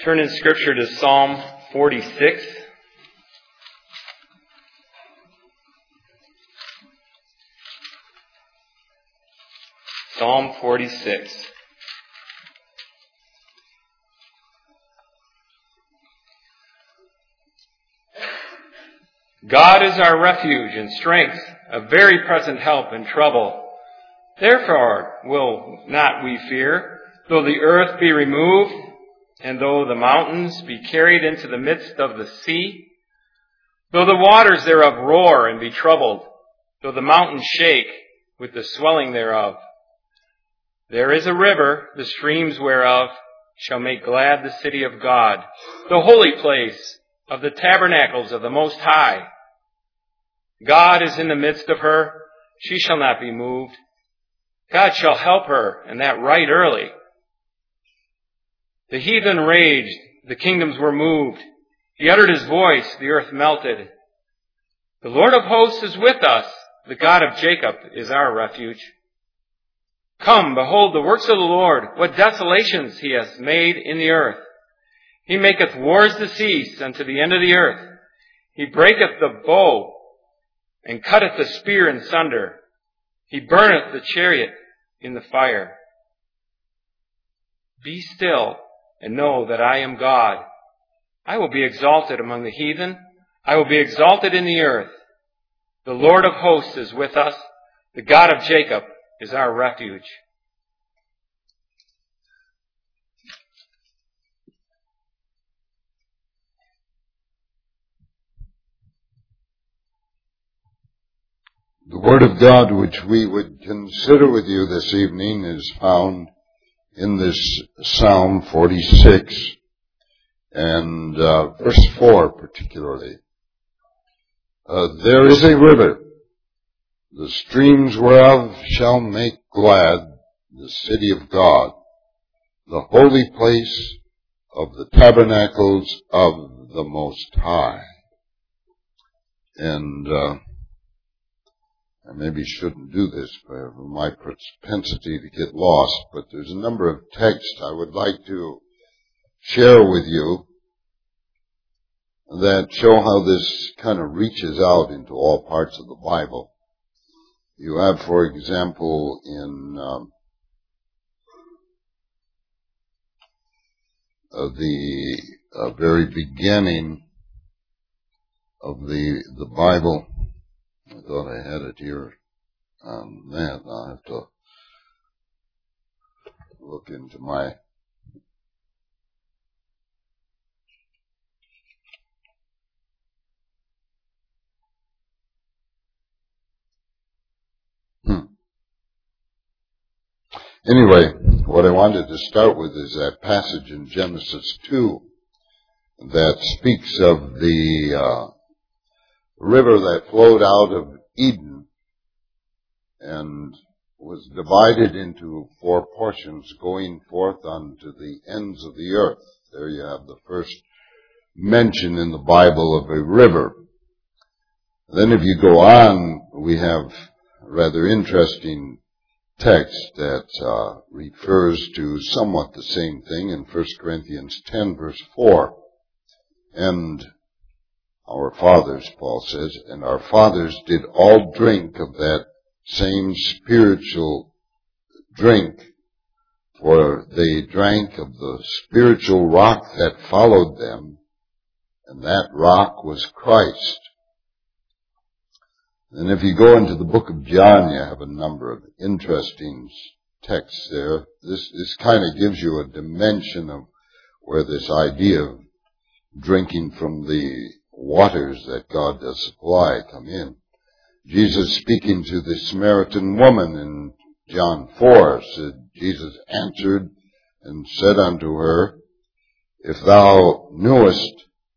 Turn in Scripture to Psalm 46. Psalm 46. God is our refuge and strength, a very present help in trouble. Therefore will not we fear, though the earth be removed, and though the mountains be carried into the midst of the sea, though the waters thereof roar and be troubled, though the mountains shake with the swelling thereof. There is a river, the streams whereof shall make glad the city of God, the holy place of the tabernacles of the Most High. God is in the midst of her, she shall not be moved. God shall help her, and that right early. The heathen raged, the kingdoms were moved. He uttered his voice, the earth melted. The Lord of hosts is with us, the God of Jacob is our refuge. Come, behold the works of the Lord, what desolations he hath made in the earth. He maketh wars to cease unto the end of the earth. He breaketh the bow, and cutteth the spear in sunder. He burneth the chariot in the fire. Be still, and know that I am God. I will be exalted among the heathen. I will be exalted in the earth. The Lord of hosts is with us. The God of Jacob is our refuge. The Word of God which we would consider with you this evening is found in this Psalm 46 and verse 4 particularly. There is a river, the streams whereof shall make glad the city of God, the holy place of the tabernacles of the Most High. And I maybe shouldn't do this for my propensity to get lost, but there's a number of texts I would like to share with you that show how this kind of reaches out into all parts of the Bible. You have, for example, in the very beginning of the Bible. I thought I had it here on that. I'll have to look into my... Anyway, what I wanted to start with is that passage in Genesis 2 that speaks of the river that flowed out of Eden and was divided into 4 portions going forth unto the ends of the earth. There you have the first mention in the Bible of a river. Then if you go on, we have a rather interesting text that refers to somewhat the same thing in 1 Corinthians 10 verse 4. And our fathers, Paul says, and our fathers did all drink of that same spiritual drink, for they drank of the spiritual rock that followed them, and that rock was Christ. And if you go into the book of John, you have a number of interesting texts there. This kind of gives you a dimension of where this idea of drinking from the waters that God does supply come in. Jesus speaking to the Samaritan woman in John 4 said, Jesus answered and said unto her, if thou knewest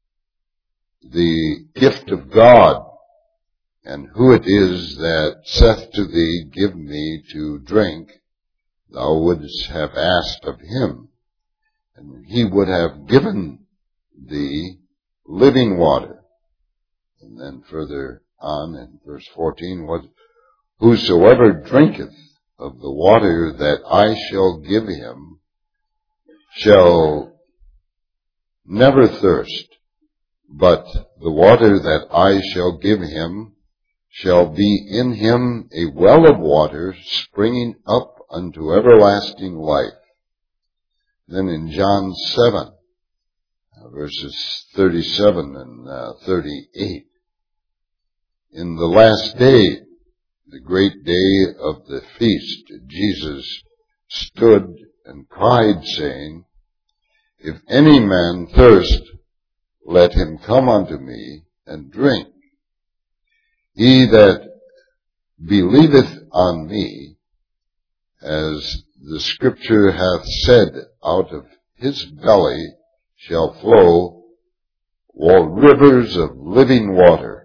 the gift of God, and who it is that saith to thee, give me to drink, thou wouldst have asked of him, and he would have given thee living water. And then further on in verse 14, whosoever drinketh of the water that I shall give him shall never thirst, but the water that I shall give him shall be in him a well of water springing up unto everlasting life. Then in John 7, verses 37 and 38, in the last day, the great day of the feast, Jesus stood and cried, saying, If any man thirst, let him come unto me and drink. He that believeth on me, as the Scripture hath said, out of his belly shall flow rivers of living water.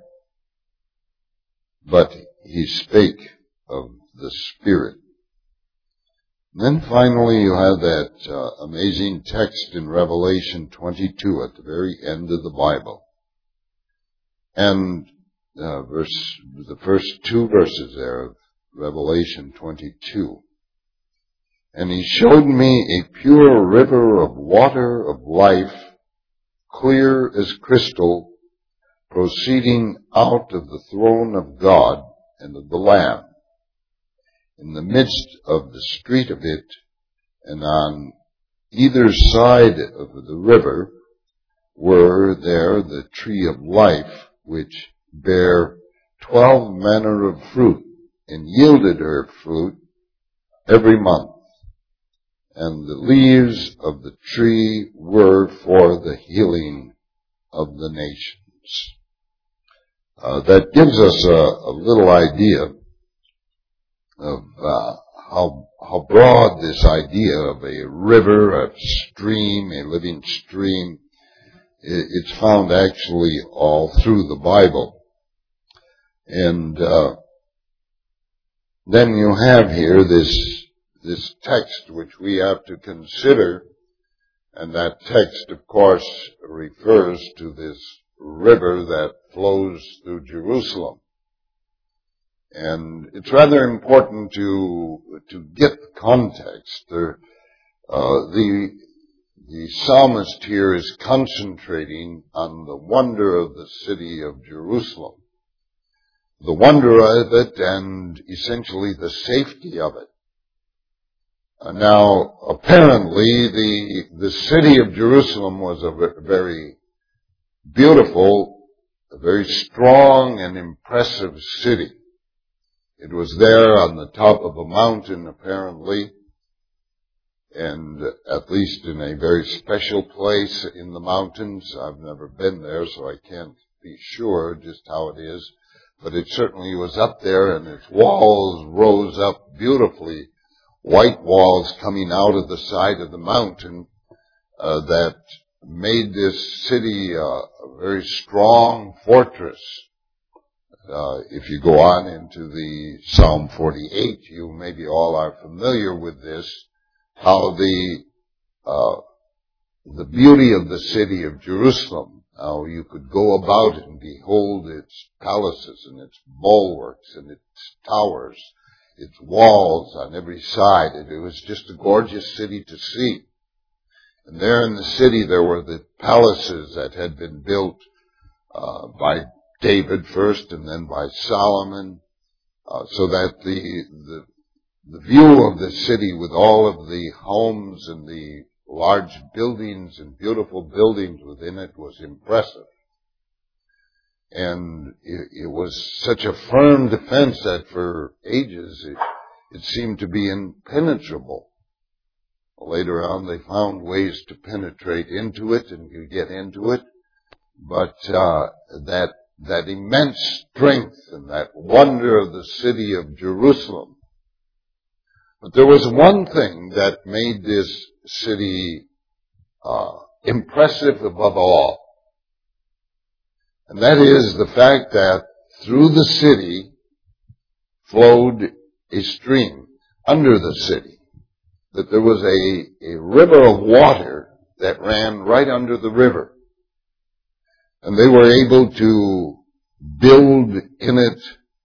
But he spake of the Spirit. And then finally you have that amazing text in Revelation 22 at the very end of the Bible. And the first two verses there of Revelation 22. And he showed me a pure river of water of life, clear as crystal, proceeding out of the throne of God and of the Lamb. In the midst of the street of it, and on either side of the river, were there the tree of life, which bare 12 manner of fruit, and yielded her fruit every month. And the leaves of the tree were for the healing of the nations. That gives us a little idea of how broad this idea of a river, a stream, a living stream, it's found actually all through the Bible. And then you have here this text which we have to consider, and that text, of course, refers to this river that flows through Jerusalem. And it's rather important to get the context. The psalmist here is concentrating on the wonder of the city of Jerusalem, the wonder of it, and essentially the safety of it. Now, apparently, the city of Jerusalem was a very beautiful, a very strong and impressive city. It was there on the top of a mountain, apparently, and at least in a very special place in the mountains. I've never been there, so I can't be sure just how it is, but it certainly was up there, and its walls rose up beautifully, white walls coming out of the side of the mountain that made this city a very strong fortress. If you go on into the Psalm 48, you maybe all are familiar with this, how the beauty of the city of Jerusalem, how you could go about and behold its palaces and its bulwarks and its towers, its walls on every side. It was just a gorgeous city to see. And there in the city there were the palaces that had been built by David first and then by Solomon, so that the view of the city with all of the homes and the large buildings and beautiful buildings within it was impressive. And it was such a firm defense that for ages it seemed to be impenetrable. Later on they found ways to penetrate into it and to get into it, but that immense strength and that wonder of the city of Jerusalem. But there was one thing that made this city impressive above all. And that is the fact that through the city flowed a stream under the city. That there was a river of water that ran right under the river. And they were able to build in it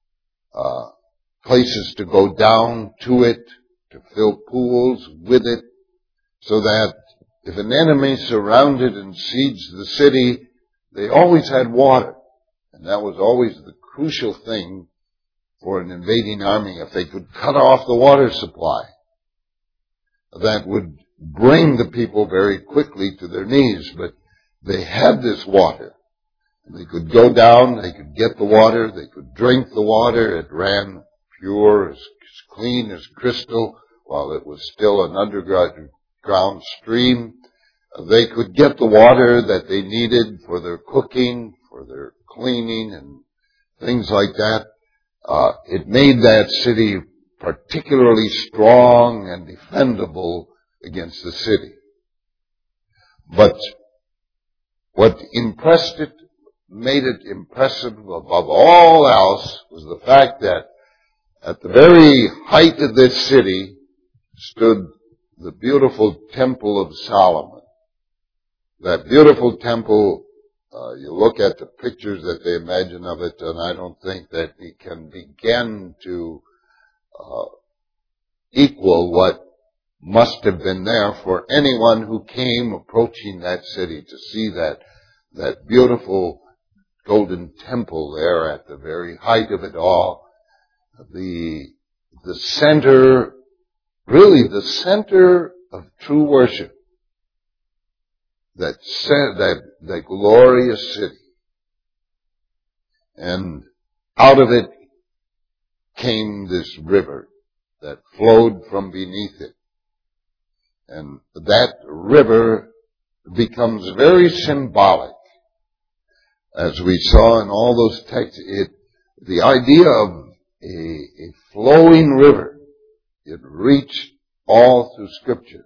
places to go down to it, to fill pools with it, so that if an enemy surrounded and sieged the city, they always had water. And that was always the crucial thing for an invading army. If they could cut off the water supply, that would bring the people very quickly to their knees. But they had this water. They could go down, they could get the water, they could drink the water. It ran pure, as clean as crystal, while it was still an underground stream. They could get the water that they needed for their cooking, for their cleaning, and things like that. It made that city particularly strong and defendable against the city. But what made it impressive above all else was the fact that at the very height of this city stood the beautiful Temple of Solomon. That beautiful temple, you look at the pictures that they imagine of it, and I don't think that we can begin to equal what must have been there for anyone who came approaching that city to see that beautiful golden temple there at the very height of it all. The center, really the center of true worship. That glorious city. And out of it came this river that flowed from beneath it. And that river becomes very symbolic. As we saw in all those texts, the idea of a flowing river, it reached all through Scripture.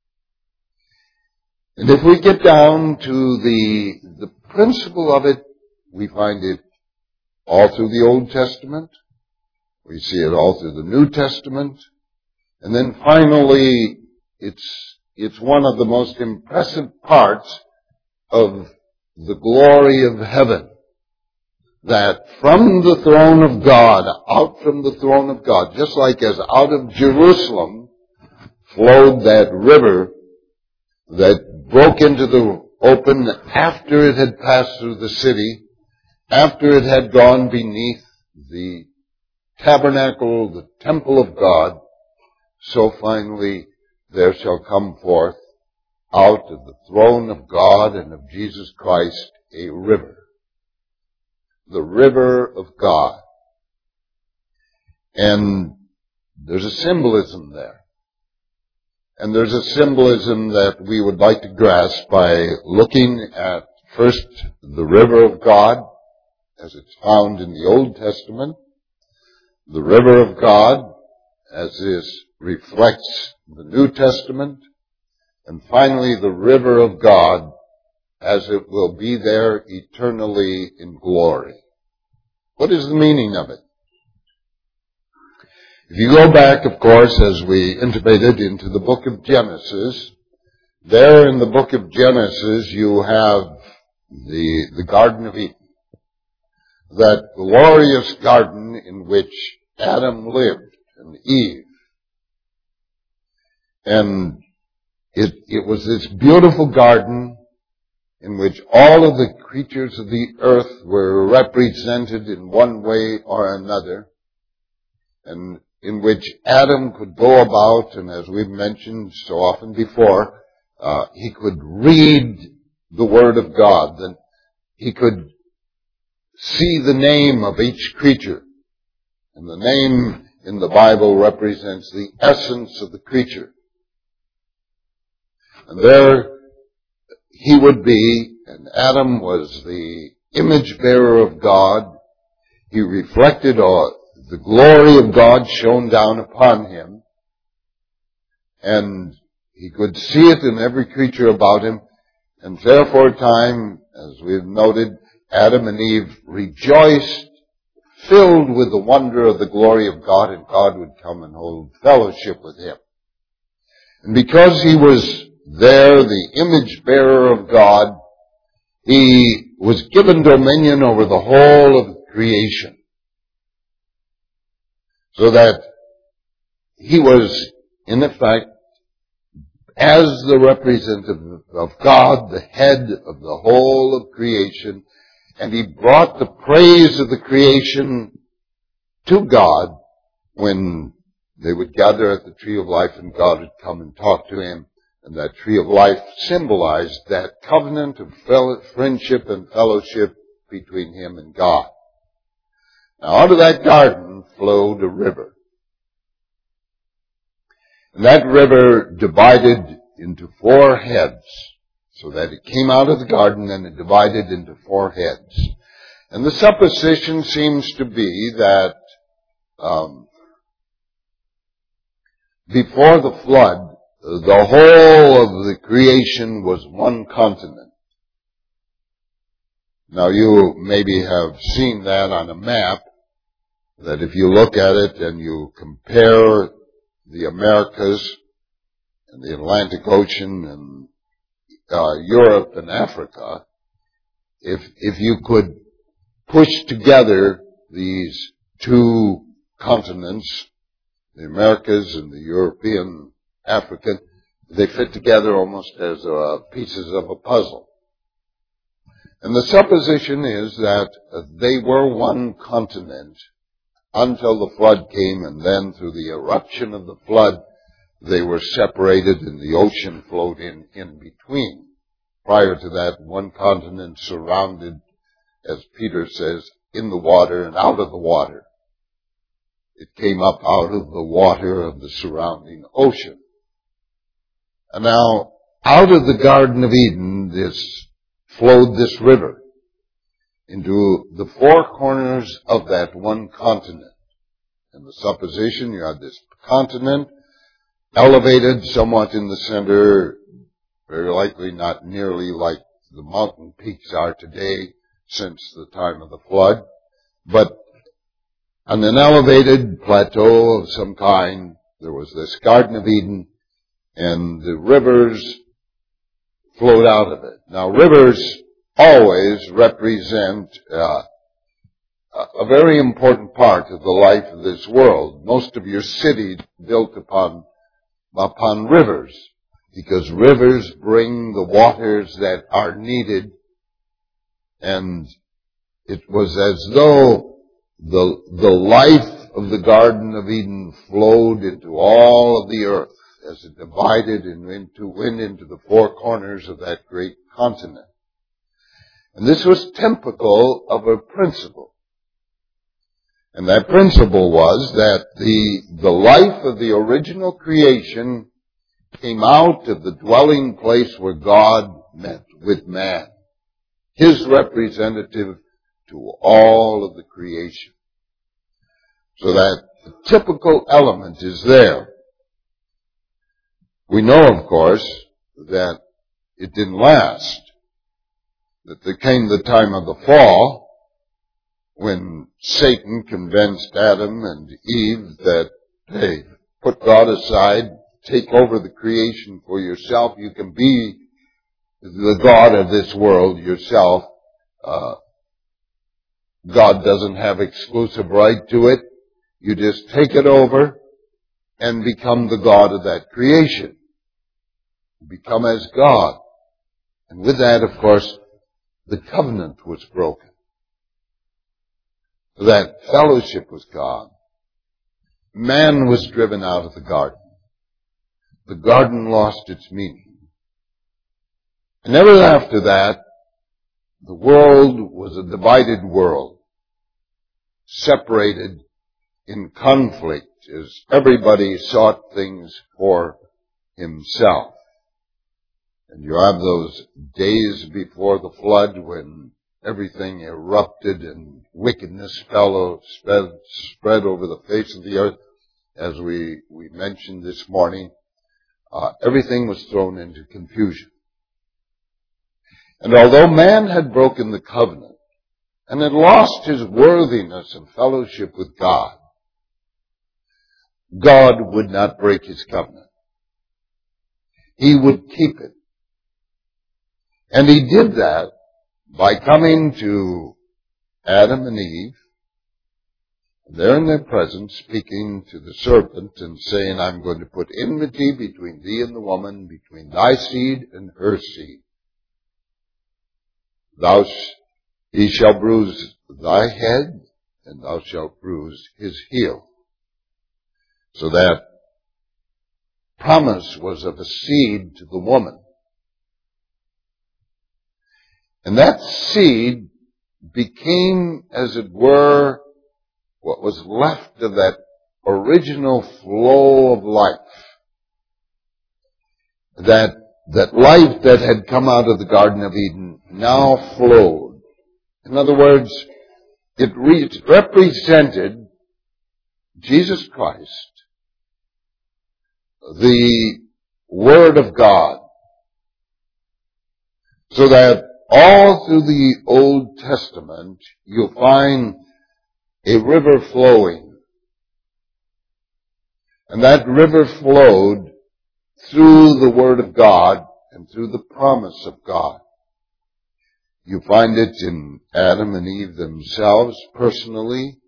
And if we get down to the principle of it, we find it all through the Old Testament. We see it all through the New Testament. And then finally, it's one of the most impressive parts of the glory of heaven. That from the throne of God, out from the throne of God, just like as out of Jerusalem flowed that river that broke into the open after it had passed through the city, after it had gone beneath the tabernacle, the temple of God, so finally there shall come forth out of the throne of God and of Jesus Christ a river. The river of God. And there's a symbolism there. And there's a symbolism that we would like to grasp by looking at first the river of God as it's found in the Old Testament, the river of God as this reflects the New Testament, and finally the river of God as it will be there eternally in glory. What is the meaning of it? If you go back, of course, as we intimated, into the book of Genesis, there in the book of Genesis you have the Garden of Eden. That glorious garden in which Adam lived and Eve. And it was this beautiful garden in which all of the creatures of the earth were represented in one way or another, and in which Adam could go about, and as we've mentioned so often before, he could read the Word of God, and he could see the name of each creature. And the name in the Bible represents the essence of the creature. And there he would be, and Adam was the image bearer of God. He reflected the glory of God shone down upon him. And he could see it in every creature about him. And therefore time, as we've noted, Adam and Eve rejoiced, filled with the wonder of the glory of God, and God would come and hold fellowship with him. And because he was there, the image bearer of God, he was given dominion over the whole of creation. So that he was, in effect, as the representative of God, the head of the whole of creation, and he brought the praise of the creation to God when they would gather at the tree of life and God would come and talk to him. And that tree of life symbolized that covenant of friendship and fellowship between him and God. Now out of that garden flowed a river. And that river divided into 4 heads, so that it came out of the garden and it divided into 4 heads. And the supposition seems to be that before the flood, the whole of the creation was one continent. Now you maybe have seen that on a map, that if you look at it and you compare the Americas and the Atlantic Ocean and Europe and Africa, if you could push together these 2 continents, the Americas and the European African, they fit together almost as pieces of a puzzle. And the supposition is that they were one continent until the flood came, and then through the eruption of the flood, they were separated and the ocean flowed in between. Prior to that, one continent surrounded, as Peter says, in the water and out of the water. It came up out of the water of the surrounding ocean. And now, out of the Garden of Eden, flowed this river into the 4 corners of that one continent. And the supposition, you had this continent elevated somewhat in the center, very likely not nearly like the mountain peaks are today since the time of the flood, but on an elevated plateau of some kind, there was this Garden of Eden, and the rivers flowed out of it. Now, rivers always represent a very important part of the life of this world. Most of your cities built upon rivers, because rivers bring the waters that are needed, and it was as though the life of the Garden of Eden flowed into all of the earth as it divided and went into the 4 corners of that great continent. And this was typical of a principle. And that principle was that the life of the original creation came out of the dwelling place where God met with man, his representative to all of the creation. So that the typical element is there. We know, of course, that it didn't last. That there came the time of the fall when Satan convinced Adam and Eve that, hey, put God aside, take over the creation for yourself. You can be the God of this world yourself. God doesn't have exclusive right to it. You just take it over and become the God of that creation. Become as God. And with that, of course, the covenant was broken. That fellowship was gone. Man was driven out of the garden. The garden lost its meaning. And ever after that, the world was a divided world, separated in conflict as everybody sought things for himself. And you have those days before the flood when everything erupted and wickedness spread over the face of the earth. As we mentioned this morning, everything was thrown into confusion. And although man had broken the covenant and had lost his worthiness of fellowship with God, God would not break his covenant. He would keep it. And he did that by coming to Adam and Eve There in their presence, speaking to the serpent and saying, I'm going to put enmity between thee and the woman, between thy seed and her seed. He shall bruise thy head, and thou shalt bruise his heel. So that promise was of a seed to the woman. And that seed became, as it were, what was left of that original flow of life. That life that had come out of the Garden of Eden now flowed. In other words, it represented Jesus Christ, the Word of God. So that all through the Old Testament, you'll find a river flowing. And that river flowed through the Word of God and through the promise of God. You find it in Adam and Eve themselves personally.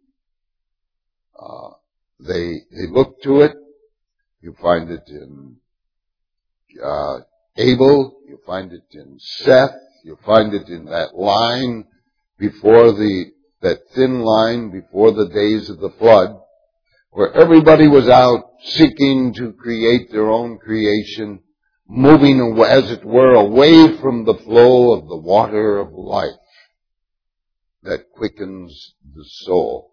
They look to it. You find it in Abel. You find it in Seth. You find it in that line before that thin line before the days of the flood, where everybody was out seeking to create their own creation, moving, as it were, away from the flow of the water of life that quickens the soul.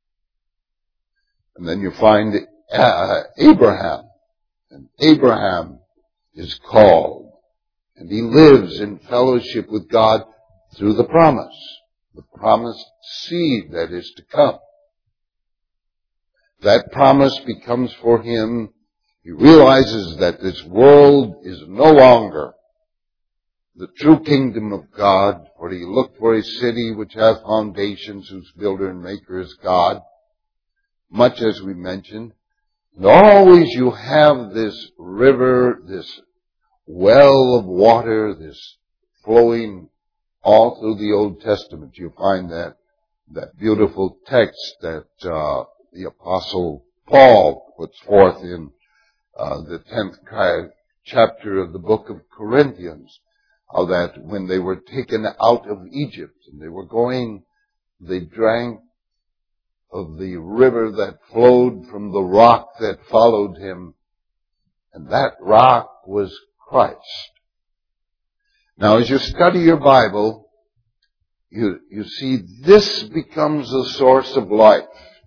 And then you find Abraham, and Abraham is called, and he lives in fellowship with God through the promised seed that is to come. That promise becomes for him, he realizes that this world is no longer the true kingdom of God, for he looked for a city which hath foundations, whose builder and maker is God, much as we mentioned. And always you have this river, this well of water, this flowing all through the Old Testament. You find that beautiful text that the Apostle Paul puts forth in the 10th chapter of the book of Corinthians, how that when they were taken out of Egypt and they drank of the river that flowed from the rock that followed him, and that rock was Christ. Now, as you study your Bible, you see this becomes a source of life.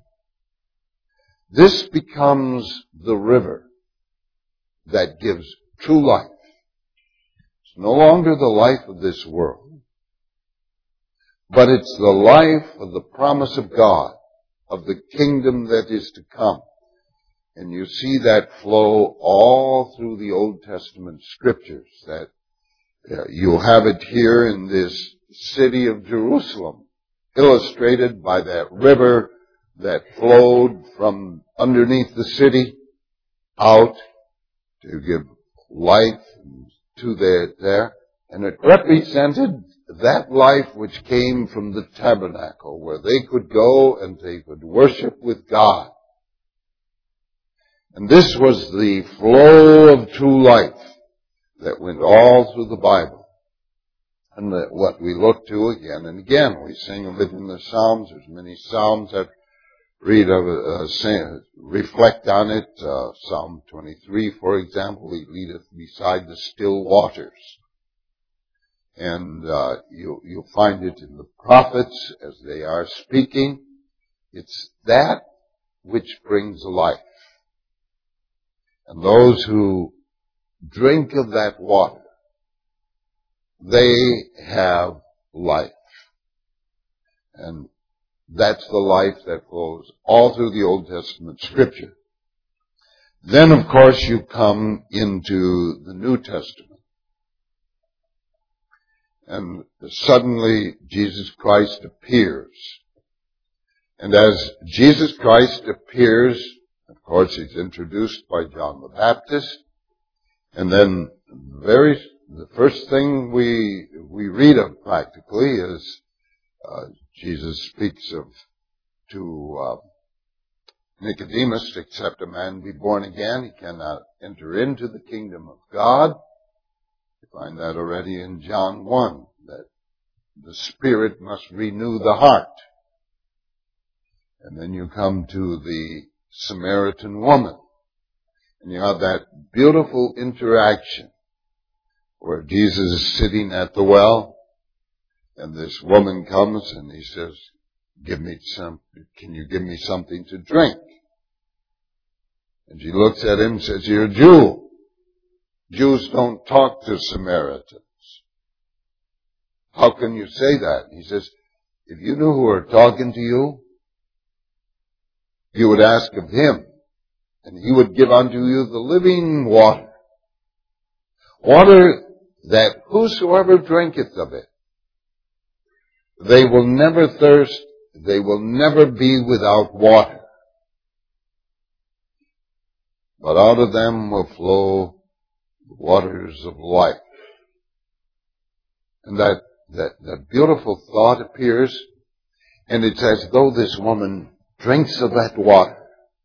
This becomes the river that gives true life. It's no longer the life of this world, but it's the life of the promise of God, of the kingdom that is to come. And you see that flow all through the Old Testament scriptures. That you'll have it here in this city of Jerusalem, illustrated by that river that flowed from underneath the city out to give life to there. And it represented that life which came from the tabernacle, where they could go and they could worship with God. And this was the flow of true life that went all through the Bible. And what we look to again and again, we sing of it in the Psalms. There's many Psalms that read of it, reflect on it. Psalm 23, for example, he leadeth beside the still waters. And you'll find it in the prophets as they are speaking. It's that which brings life. And those who drink of that water, they have life. And that's the life that flows all through the Old Testament scripture. Then, of course, you come into the New Testament. And suddenly Jesus Christ appears. And as Jesus Christ appears, of course, he's introduced by John the Baptist. And then the first thing we read of practically is Jesus speaks to Nicodemus, except a man be born again, he cannot enter into the kingdom of God. You find that already in John 1, that the Spirit must renew the heart. And then you come to the Samaritan woman, and you have that beautiful interaction where Jesus is sitting at the well, and this woman comes and he says, can you give me something to drink? And she looks at him and says, you're a Jew. Jews don't talk to Samaritans. How can you say that? He says, if you knew who were talking to you, you would ask of him, and he would give unto you the living water. Water that whosoever drinketh of it, they will never thirst, they will never be without water. But out of them will flow the waters of life. And that beautiful thought appears, and it's as though this woman drinks of that water.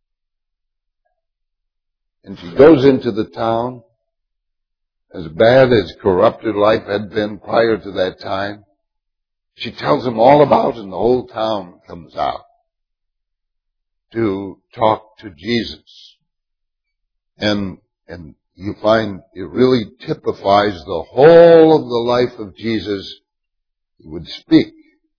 And she goes into the town, as bad as corrupted life had been prior to that time. She tells them all about it, and the whole town comes out to talk to Jesus. And you find it really typifies the whole of the life of Jesus. He would speak.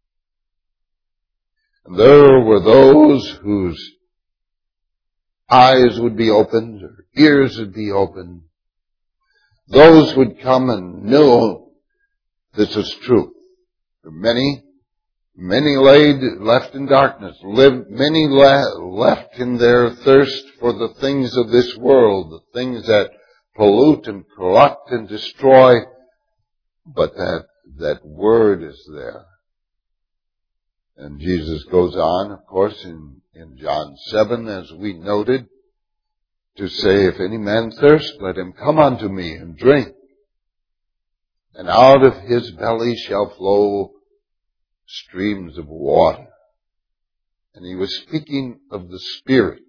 And there were those whose eyes would be opened, or ears would be opened. Those would come and know this is truth. Many left in darkness, many left in their thirst for the things of this world, the things that pollute and corrupt and destroy, but that word is there. And Jesus goes on, of course, in John 7, as we noted, to say, if any man thirst, let him come unto me and drink. And out of his belly shall flow streams of water. And he was speaking of the Spirit.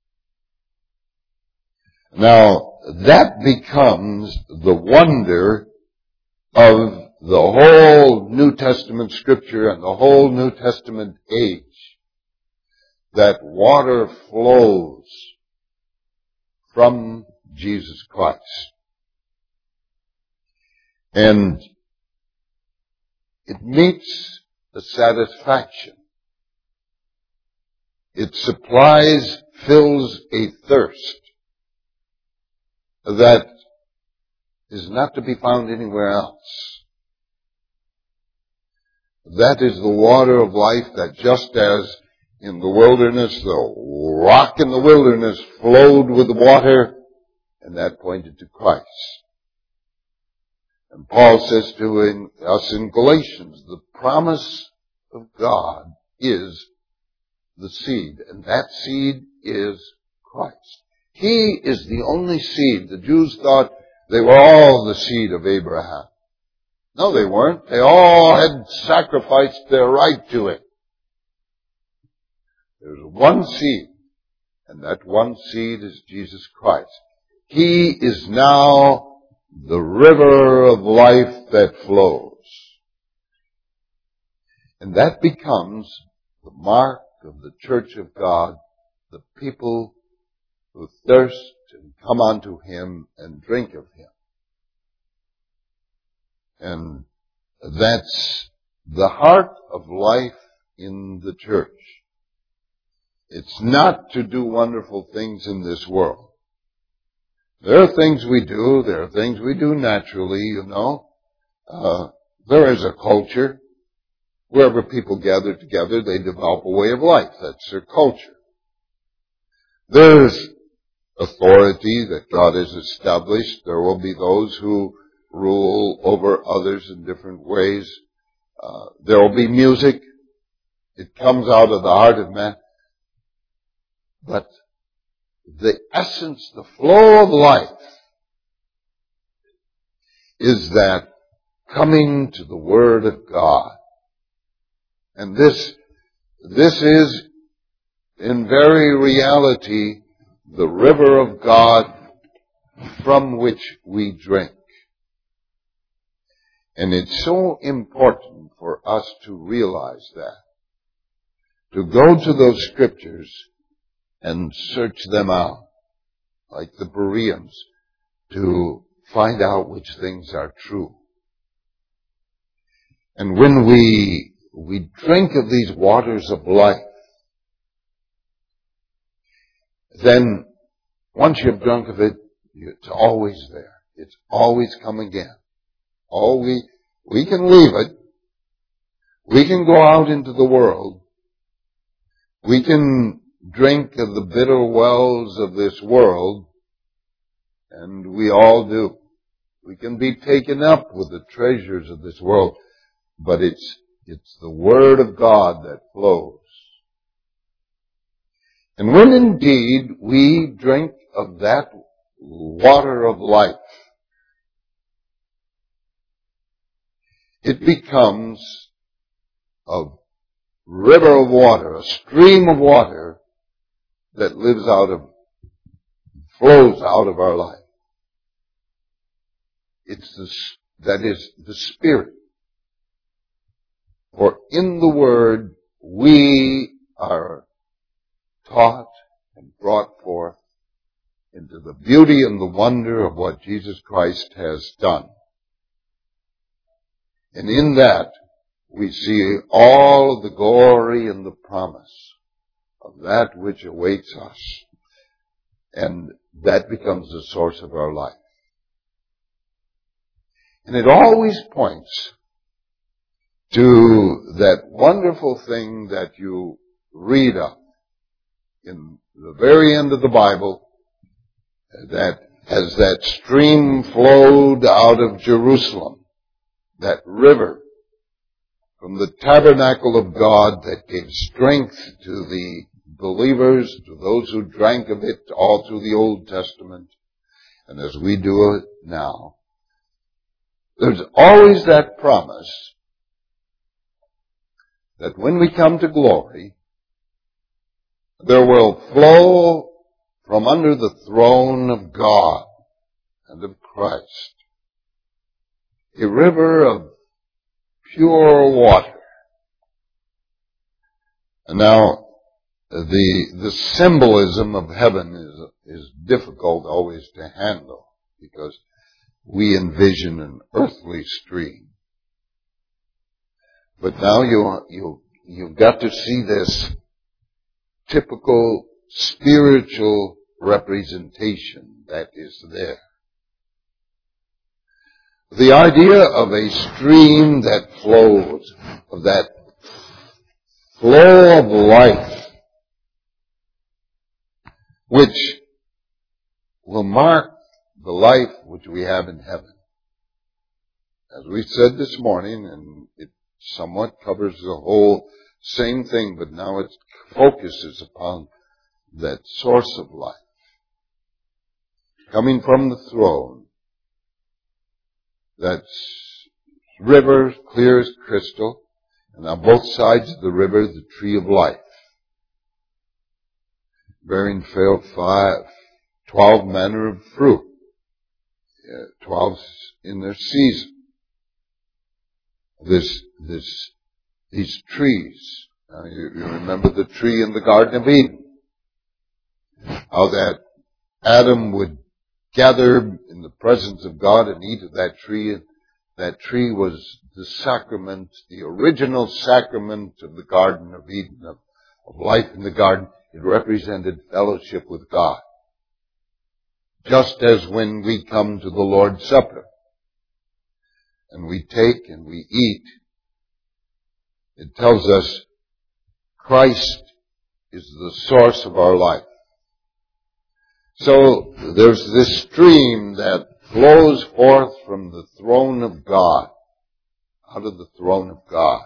Now, that becomes the wonder of the whole New Testament Scripture and the whole New Testament age, that water flows from Jesus Christ. And it meets the satisfaction. It supplies, fills a thirst that is not to be found anywhere else. That is the water of life that, just as in the wilderness, the rock in the wilderness flowed with the water, and that pointed to Christ. And Paul says to us in Galatians, the promise of God is the seed, and that seed is Christ. He is the only seed. The Jews thought they were all the seed of Abraham. No, they weren't. They all had sacrificed their right to it. There's one seed, and that one seed is Jesus Christ. He is now the river of life that flows. And that becomes the mark of the Church of God, the people who thirst and come unto Him and drink of Him. And that's the heart of life in the church. It's not to do wonderful things in this world. There are things we do. There are things we do naturally, you know. There is a culture. Wherever people gather together, they develop a way of life. That's their culture. There's authority that God has established. There will be those who rule over others in different ways. There will be music. It comes out of the heart of man. But the essence, the flow of life, is that coming to the Word of God. And this is in very reality the river of God from which we drink. And it's so important for us to realize that, to go to those scriptures and search them out, like the Bereans, to find out which things are true. And when we drink of these waters of life, then once you've drunk of it, it's always there. It's always come again. We can leave it. We can go out into the world. We can drink of the bitter wells of this world, and we all do. We can be taken up with the treasures of this world, but it's the Word of God that flows. And when indeed we drink of that water of life, it becomes a river of water, a stream of water that flows out of our life. That is the Spirit. For in the Word we are taught and brought forth into the beauty and the wonder of what Jesus Christ has done. And in that we see all of the glory and the promise of that which awaits us. And that becomes the source of our life. And it always points to that wonderful thing that you read of in the very end of the Bible, that as that stream flowed out of Jerusalem, that river from the tabernacle of God that gave strength to the believers, to those who drank of it all through the Old Testament, and as we do it now, there's always that promise that when we come to glory, there will flow from under the throne of God and of Christ a river of pure water. And now, the symbolism of heaven is difficult always to handle, because we envision an earthly stream. But now you've got to see this typical spiritual representation that is there. The idea of a stream that flows, of that flow of life, which will mark the life which we have in heaven. As we said this morning, and it somewhat covers the whole same thing, but now it focuses upon that source of life coming from the throne. That river, clear as crystal, and on both sides of the river, the tree of life, bearing 12 manner of fruit, 12 in their season. These trees. Now you remember the tree in the Garden of Eden. How that Adam would gather in the presence of God and eat of that tree. And that tree was the sacrament, the original sacrament of the Garden of Eden, of life in the garden. It represented fellowship with God. Just as when we come to the Lord's Supper and we take and we eat, it tells us Christ is the source of our life. So there's this stream that flows forth from the throne of God, out of the throne of God.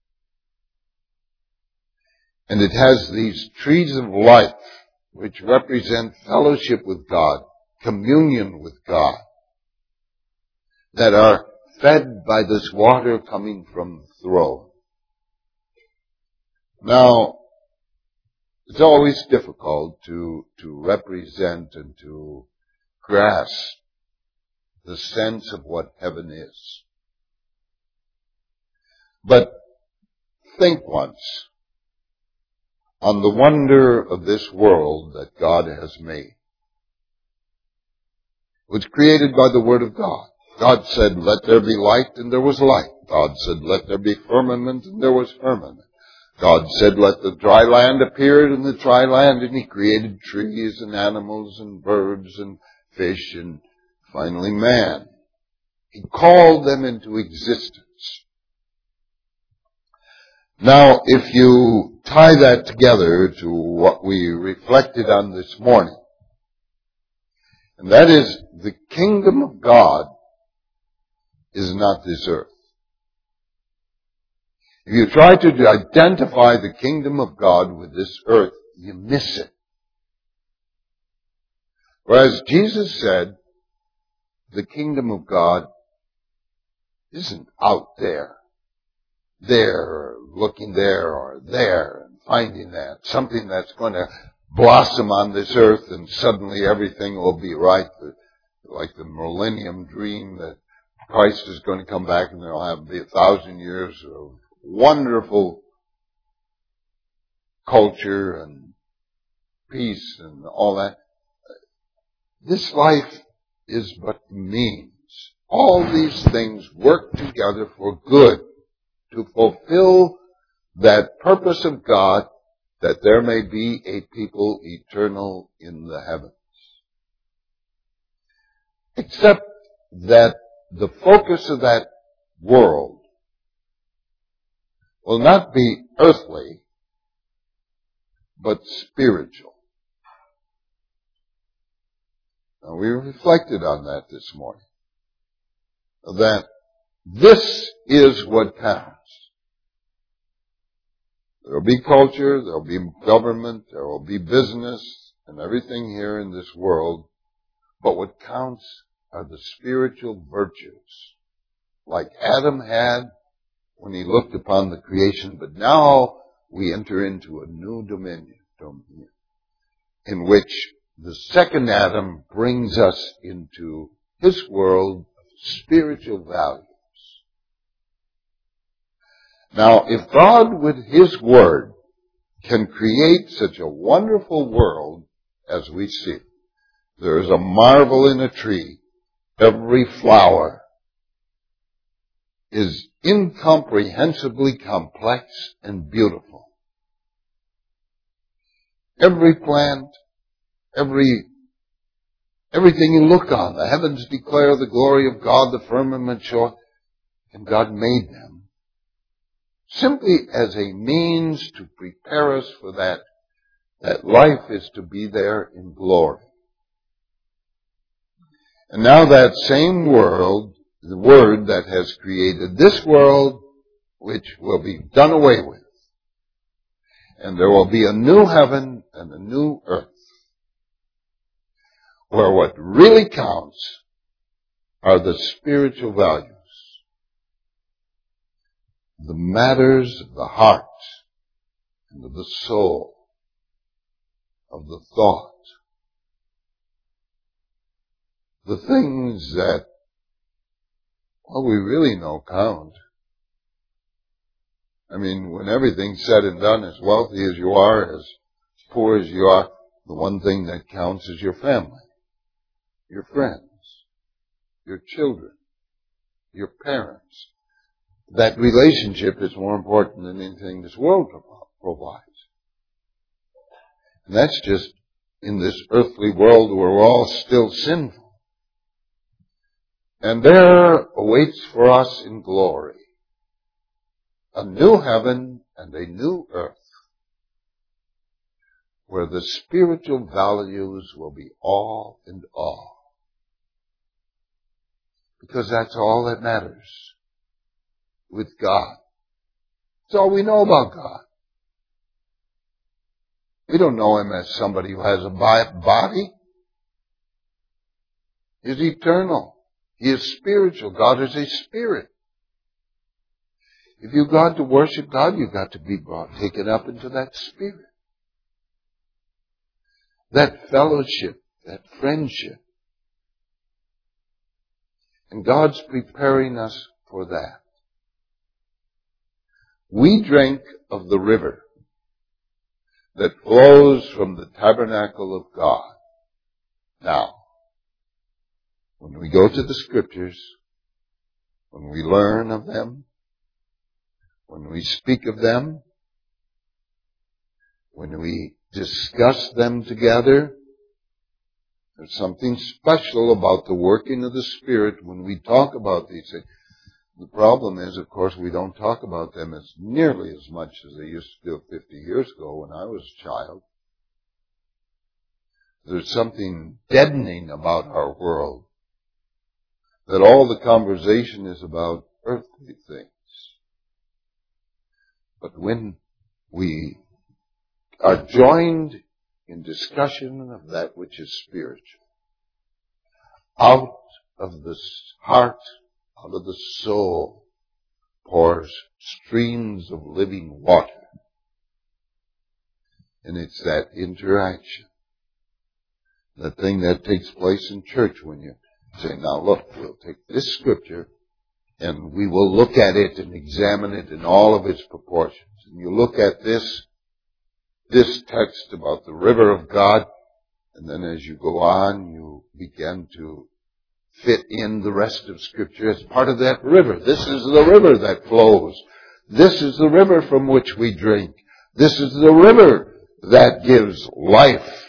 And it has these trees of life which represent fellowship with God, communion with God, that are fed by this water coming from the throne. Now, It's always difficult to represent and to grasp the sense of what heaven is. But think once on the wonder of this world that God has made. It was created by the Word of God. God said, let there be light, and there was light. God said, let there be firmament, and there was firmament. God said, let the dry land appear in the dry land, and He created trees and animals and birds and fish and finally man. He called them into existence. Now, if you tie that together to what we reflected on this morning, and that is the kingdom of God is not this earth. If you try to identify the kingdom of God with this earth, you miss it. Whereas Jesus said, the kingdom of God isn't out there, or looking there, or there, and finding that, something that's going to blossom on this earth and suddenly everything will be right, like the millennium dream that Christ is going to come back and there'll have be 1,000 years of wonderful culture and peace and all that. This life is but means. All these things work together for good to fulfill that purpose of God, that there may be a people eternal in the heavens. Except that the focus of that world will not be earthly, but spiritual. Now, we reflected on that this morning. That this is what counts. There will be culture, there will be government, there will be business, and everything here in this world. But what counts are the spiritual virtues, like Adam had when he looked upon the creation. But now we enter into a new dominion in which the second Adam brings us into his world of spiritual values. Now, if God, with His Word, can create such a wonderful world as we see, there is a marvel in a tree. Every flower is incomprehensibly complex and beautiful. Every plant, everything you look on, the heavens declare the glory of God, the firmament showeth, and God made them simply as a means to prepare us for that life is to be there in glory. And now that same world, the Word that has created this world, which will be done away with, and there will be a new heaven and a new earth, where what really counts are the spiritual values, the matters of the heart and of the soul, of the thought, the things that, well, we really know count. I mean, when everything's said and done, as wealthy as you are, as poor as you are, the one thing that counts is your family, your friends, your children, your parents. That relationship is more important than anything this world provides. And that's just in this earthly world where we're all still sinful. And there awaits for us in glory a new heaven and a new earth, where the spiritual values will be all in all. Because that's all that matters with God. That's all we know about God. We don't know Him as somebody who has a body. He's eternal. He is spiritual. God is a spirit. If you've got to worship God, you've got to be taken up into that spirit. that fellowship, that friendship. And God's preparing us for that. We drink of the river that flows from the tabernacle of God. Now, when we go to the Scriptures, when we learn of them, when we speak of them, when we discuss them together, there's something special about the working of the Spirit when we talk about these things. The problem is, of course, we don't talk about them as nearly as much as they used to do 50 years ago when I was a child. There's something deadening about our world, that all the conversation is about earthly things. But when we are joined in discussion of that which is spiritual, out of the heart, out of the soul, pours streams of living water. And it's that interaction, the thing that takes place in church when you say, now look, we'll take this Scripture and we will look at it and examine it in all of its proportions. And you look at this text about the river of God, and then as you go on, you begin to fit in the rest of Scripture as part of that river. This is the river that flows. This is the river from which we drink. This is the river that gives life.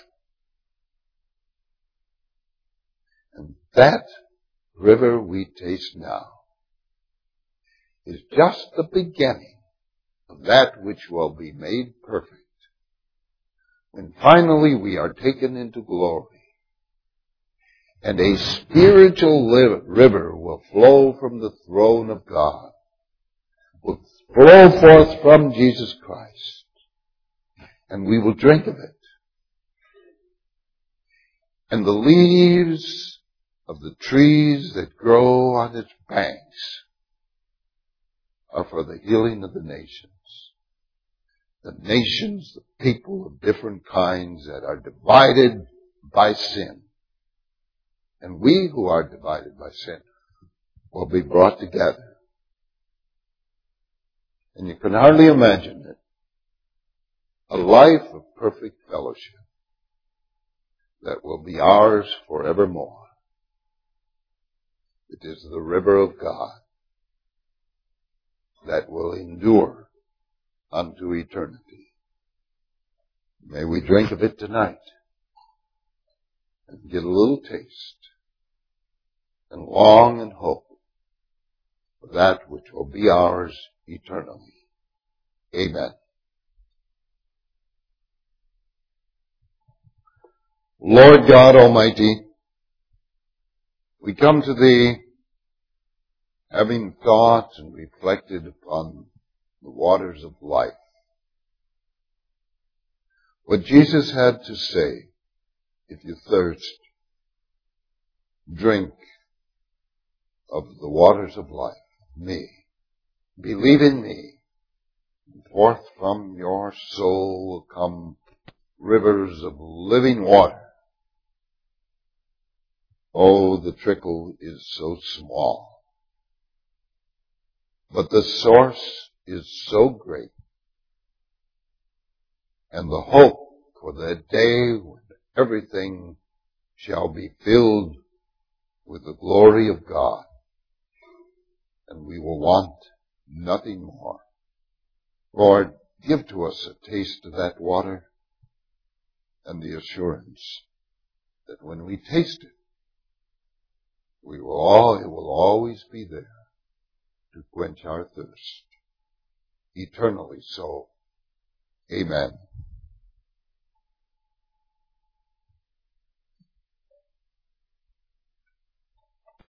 And that river we taste now is just the beginning of that which will be made perfect when finally we are taken into glory. And a spiritual river will flow from the throne of God, will flow forth from Jesus Christ, and we will drink of it. And the leaves of the trees that grow on its banks are for the healing of the nations. The nations, the people of different kinds that are divided by sin. And we who are divided by sin will be brought together. And you can hardly imagine it. A life of perfect fellowship that will be ours forevermore. It is the river of God that will endure unto eternity. May we drink of it tonight and get a little taste and long and hope for that which will be ours eternally. Amen. Lord God Almighty, we come to Thee having thought and reflected upon the waters of life. What Jesus had to say, if you thirst, drink of the waters of life, me. Believe in me. Forth from your soul will come rivers of living water. Oh, the trickle is so small, but the source is so great. And the hope for that day when everything shall be filled with the glory of God, and we will want nothing more. Lord, give to us a taste of that water and the assurance that when we taste it, it will always be there to quench our thirst. Eternally so. Amen.